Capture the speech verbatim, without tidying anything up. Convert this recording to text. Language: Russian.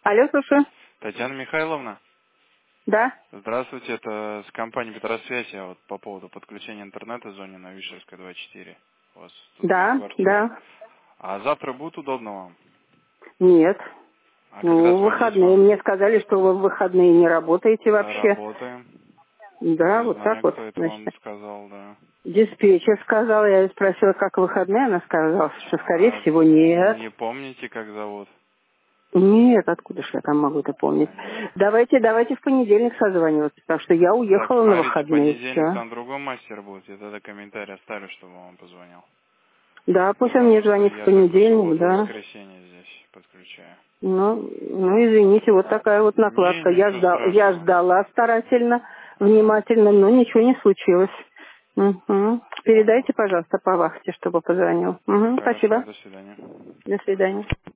Алло, слушаю. Татьяна Михайловна, Да, здравствуйте, это с компании Петросвязь, я вот по поводу подключения интернета в зоне на Вишерской двадцать четыре. У вас тут две да, квартиры. да. А завтра будет удобно вам? Нет. А когда Ну, звонить выходные. вам? Мне сказали, что вы в выходные не работаете вообще. Работаем. Да, Не вот так знаю, вот, кто это значит. вам сказал, да. Диспетчер сказал, я ее спросила, как выходные, она сказала, что, скорее А всего, нет. не помните, как зовут? Нет, откуда же я там могу это помнить? Понятно. Давайте, давайте в понедельник созваниваться, потому что я Так, уехала на смотрите, в выходные, понедельник все. там другой мастер будет, я тогда комментарий оставлю, чтобы он вам позвонил. Да, пусть он мне Потому что звонит в я только понедельник, субботу, да. воскресенье здесь подключаю. Ну, ну, извините, вот такая вот Не, накладка. Я, ничего ждал, я страшного. ждала старательно, Ага, внимательно, но ничего не случилось. Мгм. понял. Передайте, пожалуйста, по вахте, чтобы позвонил. Мгм, Хорошо, спасибо. до свидания. До свидания.